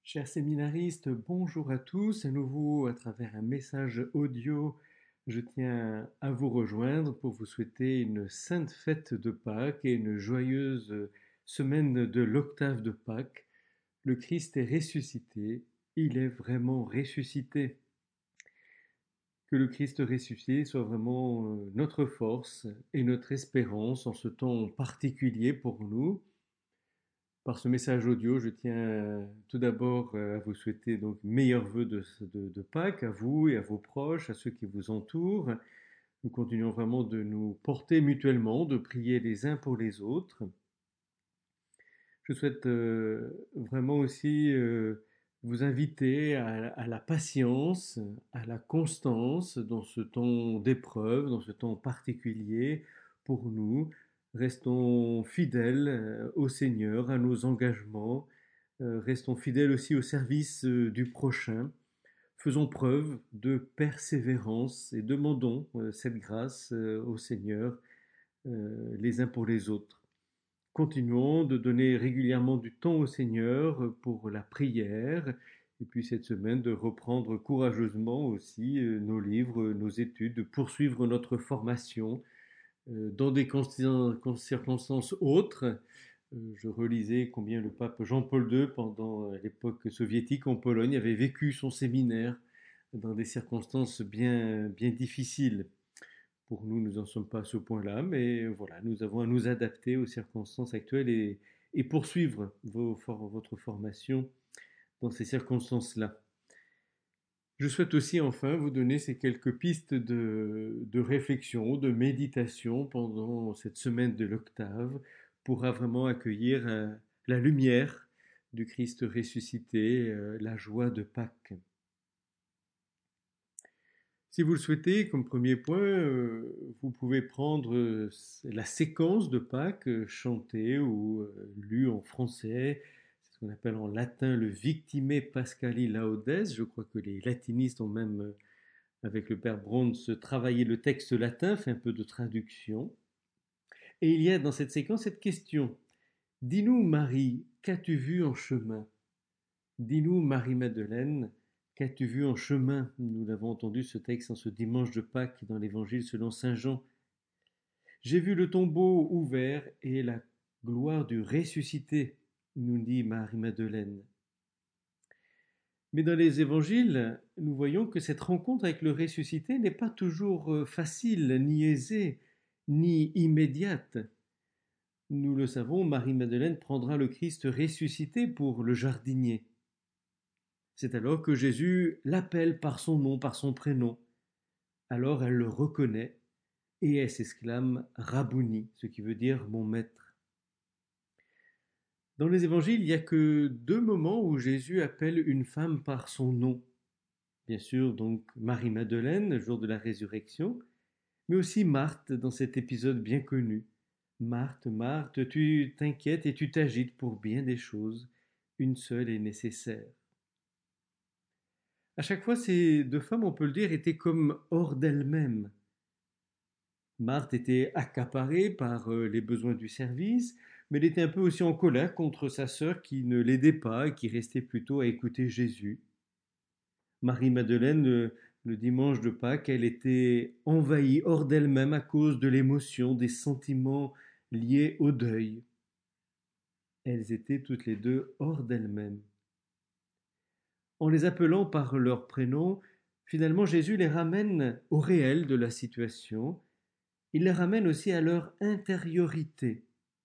Chers séminaristes, bonjour à tous. À nouveau, à travers un message audio, je tiens à vous rejoindre pour vous souhaiter une sainte fête de Pâques et une joyeuse semaine de l'octave de Pâques. Le Christ est ressuscité, il est vraiment ressuscité. Que le Christ ressuscité soit vraiment notre force et notre espérance en ce temps particulier pour nous. Par ce message audio, je tiens tout d'abord à vous souhaiter donc meilleurs vœux de Pâques à vous et à vos proches, à ceux qui vous entourent. Nous continuons vraiment de nous porter mutuellement, de prier les uns pour les autres. Je souhaite vraiment aussi vous inviter à la patience, à la constance dans ce temps d'épreuve, dans ce temps particulier pour nous. Restons fidèles au Seigneur, à nos engagements. Restons fidèles aussi au service du prochain. Faisons preuve de persévérance et demandons cette grâce au Seigneur les uns pour les autres. Continuons de donner régulièrement du temps au Seigneur pour la prière et puis cette semaine de reprendre courageusement aussi nos livres, nos études, de poursuivre notre formation dans des circonstances autres. Je relisais combien le pape Jean-Paul II, pendant l'époque soviétique en Pologne, avait vécu son séminaire dans des circonstances bien difficiles. Pour nous, nous n'en sommes pas à ce point-là, mais voilà, nous avons à nous adapter aux circonstances actuelles et poursuivre votre formation dans ces circonstances-là. Je souhaite aussi enfin vous donner ces quelques pistes de réflexion, de méditation pendant cette semaine de l'octave pour vraiment accueillir la lumière du Christ ressuscité, la joie de Pâques. Si vous le souhaitez, comme premier point, vous pouvez prendre la séquence de Pâques chantée ou lue en français. C'est ce qu'on appelle en latin le Victime Pascali Laudes. Je crois que les latinistes ont même, avec le père Brons, travaillé le texte latin, fait un peu de traduction. Et il y a dans cette séquence cette question. Dis-nous, Marie, qu'as-tu vu en chemin? Dis-nous, Marie-Madeleine, qu'as-tu vu en chemin? Nous l'avons entendu ce texte en ce dimanche de Pâques dans l'Évangile selon saint Jean. J'ai vu le tombeau ouvert et la gloire du ressuscité, nous dit Marie-Madeleine. Mais dans les évangiles, nous voyons que cette rencontre avec le ressuscité n'est pas toujours facile, ni aisée, ni immédiate. Nous le savons, Marie-Madeleine prendra le Christ ressuscité pour le jardinier. C'est alors que Jésus l'appelle par son nom, par son prénom. Alors elle le reconnaît et elle s'exclame Rabouni, ce qui veut dire mon maître. Dans les évangiles, il n'y a que deux moments où Jésus appelle une femme par son nom. Bien sûr, donc Marie-Madeleine, le jour de la résurrection, mais aussi Marthe dans cet épisode bien connu. Marthe, Marthe, tu t'inquiètes et tu t'agites pour bien des choses. Une seule est nécessaire. À chaque fois, ces deux femmes, on peut le dire, étaient comme hors d'elles-mêmes. Marthe était accaparée par les besoins du service, mais elle était un peu aussi en colère contre sa sœur qui ne l'aidait pas et qui restait plutôt à écouter Jésus. Marie-Madeleine, le dimanche de Pâques, elle était envahie hors d'elle-même à cause de l'émotion, des sentiments liés au deuil. Elles étaient toutes les deux hors d'elles-mêmes. En les appelant par leur prénom, finalement Jésus les ramène au réel de la situation. Il les ramène aussi à leur intériorité.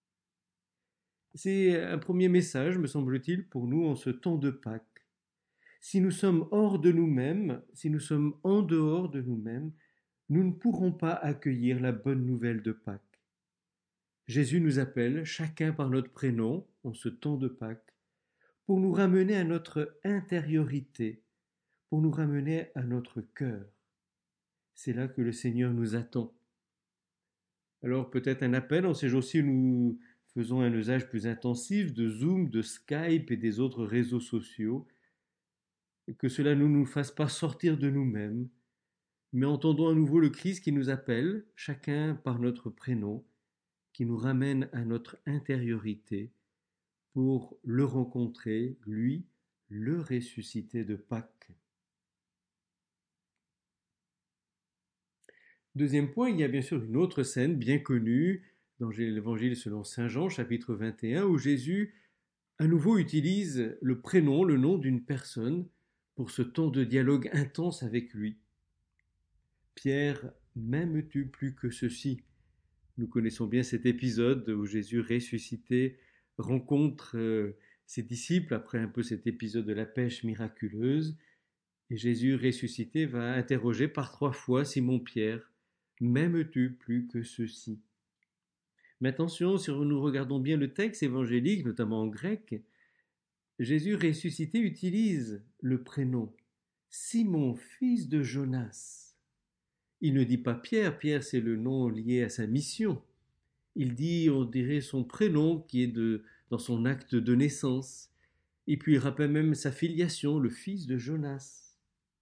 C'est un premier message, me semble-t-il, pour nous en ce temps de Pâques. Si nous sommes hors de nous-mêmes, si nous sommes en dehors de nous-mêmes, nous ne pourrons pas accueillir la bonne nouvelle de Pâques. Jésus nous appelle, chacun par notre prénom, en ce temps de Pâques, pour nous ramener à notre intériorité, pour nous ramener à notre cœur. C'est là que le Seigneur nous attend. Alors peut-être un appel, en ces jours-ci nous faisons un usage plus intensif de Zoom, de Skype et des autres réseaux sociaux, que cela ne nous fasse pas sortir de nous-mêmes, mais entendons à nouveau le Christ qui nous appelle, chacun par notre prénom, qui nous ramène à notre intériorité pour le rencontrer, lui, le ressuscité de Pâques. Deuxième point, il y a bien sûr une autre scène bien connue dans l'Évangile selon Saint Jean, chapitre 21, où Jésus à nouveau utilise le prénom, le nom d'une personne pour ce temps de dialogue intense avec lui. Pierre, m'aimes-tu plus que ceci? Nous connaissons bien cet épisode où Jésus ressuscité rencontre ses disciples après un peu cet épisode de la pêche miraculeuse. Et Jésus ressuscité va interroger par 3 fois Simon-Pierre, m'aimes-tu plus que ceci? Mais attention, si nous regardons bien le texte évangélique, notamment en grec, Jésus ressuscité utilise le prénom Simon, fils de Jonas. Il ne dit pas Pierre, Pierre c'est le nom lié à sa mission. Il dit, on dirait, son prénom qui est dans son acte de naissance. Et puis il rappelle même sa filiation, le fils de Jonas.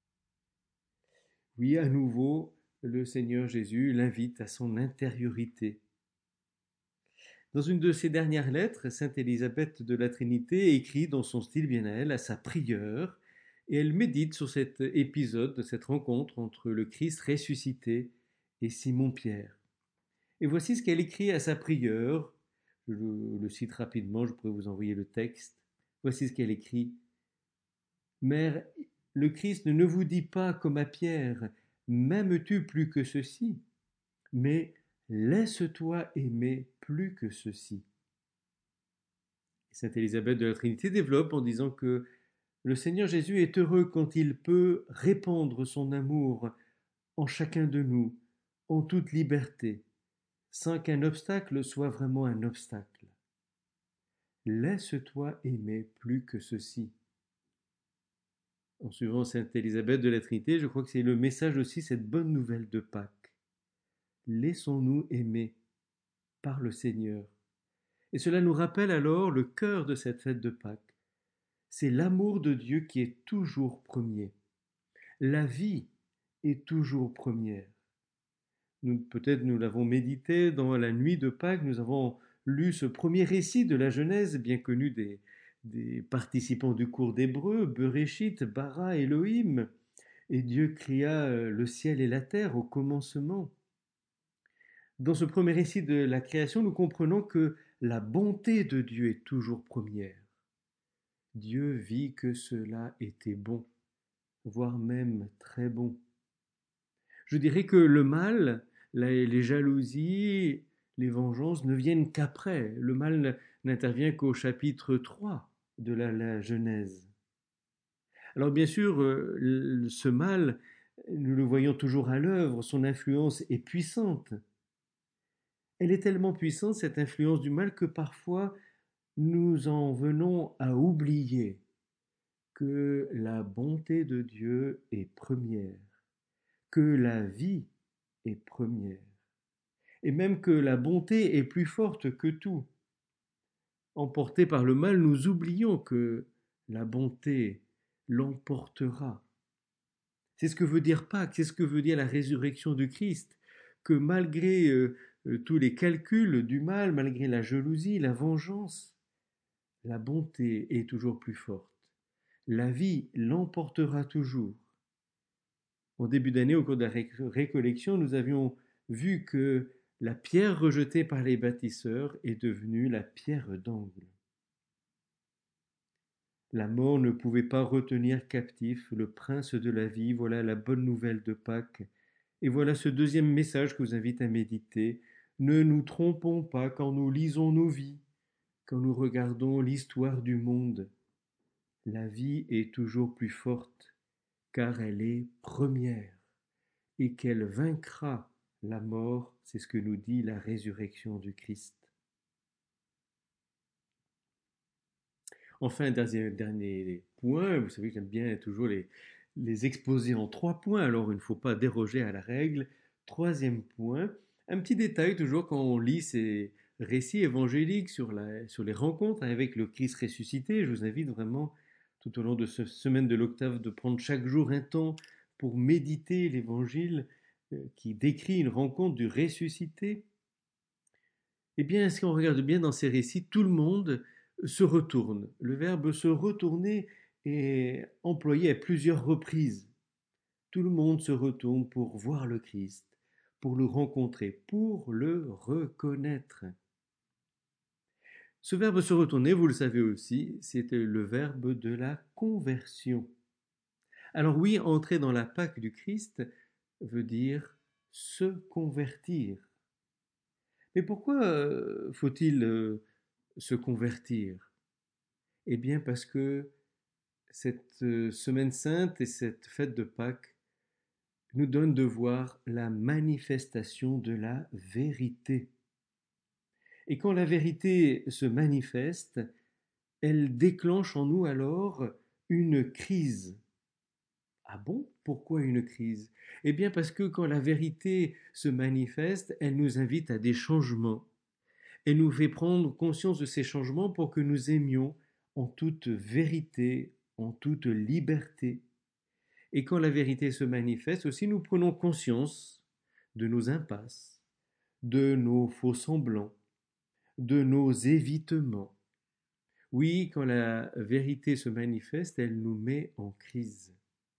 Oui, à nouveau, le Seigneur Jésus l'invite à son intériorité. Dans une de ses dernières lettres, sainte Élisabeth de la Trinité écrit dans son style bien à elle, à sa prieure, et elle médite sur cet épisode de cette rencontre entre le Christ ressuscité et Simon-Pierre. Et voici ce qu'elle écrit à sa prieure. Je le cite rapidement, je pourrais vous envoyer le texte. Voici ce qu'elle écrit. Mère, le Christ ne vous dit pas comme à Pierre, m'aimes-tu plus que ceci? Mais laisse-toi aimer plus que ceci. Sainte Élisabeth de la Trinité développe en disant que le Seigneur Jésus est heureux quand il peut répandre son amour en chacun de nous, en toute liberté, sans qu'un obstacle soit vraiment un obstacle. Laisse-toi aimer plus que ceci. En suivant Sainte Élisabeth de la Trinité, je crois que c'est le message aussi, cette bonne nouvelle de Pâques. Laissons-nous aimer par le Seigneur. Et cela nous rappelle alors le cœur de cette fête de Pâques. C'est l'amour de Dieu qui est toujours premier. La vie est toujours première. Peut-être nous l'avons médité dans la nuit de Pâques, nous avons lu ce premier récit de la Genèse, bien connu des participants du cours d'Hébreu, Beréchit, Bara, Elohim. Et Dieu cria le ciel et la terre au commencement. Dans ce premier récit de la création, nous comprenons que la bonté de Dieu est toujours première. Dieu vit que cela était bon, voire même très bon. Je dirais que le mal, les jalousies, les vengeances ne viennent qu'après. Le mal n'intervient qu'au chapitre 3 de la Genèse. Alors bien sûr, ce mal, nous le voyons toujours à l'œuvre, son influence est puissante. Elle est tellement puissante, cette influence du mal, que parfois nous en venons à oublier que la bonté de Dieu est première, que la vie est première, et même que la bonté est plus forte que tout. Emportés par le mal, nous oublions que la bonté l'emportera. C'est ce que veut dire Pâques, c'est ce que veut dire la résurrection du Christ, que malgré tous les calculs du mal, malgré la jalousie, la vengeance, la bonté est toujours plus forte. La vie l'emportera toujours. En début d'année, au cours de la récollection, nous avions vu que la pierre rejetée par les bâtisseurs est devenue la pierre d'angle. La mort ne pouvait pas retenir captif le prince de la vie. Voilà la bonne nouvelle de Pâques. Et voilà ce deuxième message que je vous invite à méditer. Ne nous trompons pas quand nous lisons nos vies, quand nous regardons l'histoire du monde. La vie est toujours plus forte, car elle est première, et qu'elle vaincra la mort, c'est ce que nous dit la résurrection du Christ. Enfin, dernier point, vous savez que j'aime bien toujours les exposer en 3 points, alors il ne faut pas déroger à la règle. Troisième point, un petit détail toujours quand on lit ces récits évangéliques sur les rencontres avec le Christ ressuscité. Je vous invite vraiment tout au long de cette semaine de l'octave de prendre chaque jour un temps pour méditer l'évangile qui décrit une rencontre du ressuscité. Eh bien, si on regarde bien dans ces récits, tout le monde se retourne. Le verbe se retourner est employé à plusieurs reprises. Tout le monde se retourne pour voir le Christ, pour le rencontrer, pour le reconnaître. Ce verbe se retourner, vous le savez aussi, c'est le verbe de la conversion. Alors oui, entrer dans la Pâque du Christ veut dire se convertir. Mais pourquoi faut-il se convertir? Eh bien parce que cette semaine sainte et cette fête de Pâques nous donne de voir la manifestation de la vérité. Et quand la vérité se manifeste, elle déclenche en nous alors une crise. Ah bon? Pourquoi une crise? Eh bien parce que quand la vérité se manifeste, elle nous invite à des changements. Elle nous fait prendre conscience de ces changements pour que nous aimions en toute vérité, en toute liberté. Et quand la vérité se manifeste aussi, nous prenons conscience de nos impasses, de nos faux-semblants, de nos évitements. Oui, quand la vérité se manifeste, elle nous met en crise.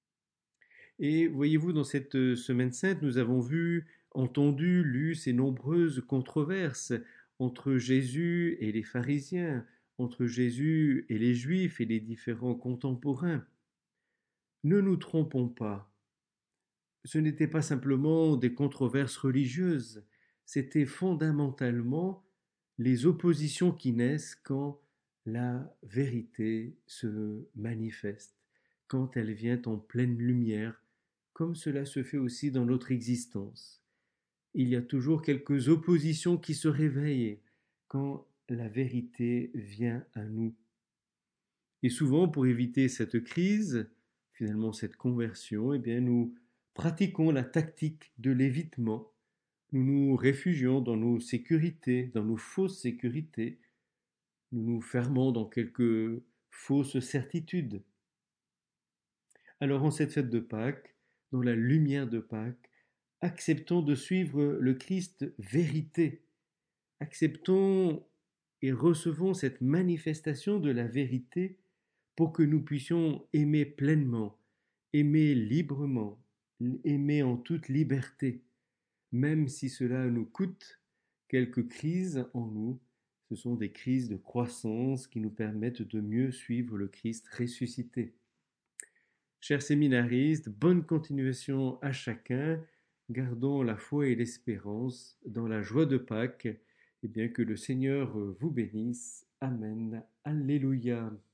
Et voyez-vous, dans cette semaine sainte, nous avons vu, entendu, lu ces nombreuses controverses entre Jésus et les pharisiens, entre Jésus et les Juifs et les différents contemporains. Ne nous trompons pas, ce n'était pas simplement des controverses religieuses, c'était fondamentalement les oppositions qui naissent quand la vérité se manifeste, quand elle vient en pleine lumière, comme cela se fait aussi dans notre existence. Il y a toujours quelques oppositions qui se réveillent quand la vérité vient à nous. Et souvent, pour éviter cette crise, finalement cette conversion, eh bien, nous pratiquons la tactique de l'évitement. Nous nous réfugions dans nos sécurités, dans nos fausses sécurités. Nous nous fermons dans quelques fausses certitudes. Alors en cette fête de Pâques, dans la lumière de Pâques, acceptons de suivre le Christ vérité. Acceptons et recevons cette manifestation de la vérité pour que nous puissions aimer pleinement, aimer librement, aimer en toute liberté, même si cela nous coûte quelques crises en nous. Ce sont des crises de croissance qui nous permettent de mieux suivre le Christ ressuscité. Chers séminaristes, bonne continuation à chacun. Gardons la foi et l'espérance dans la joie de Pâques, et bien que le Seigneur vous bénisse. Amen. Alléluia.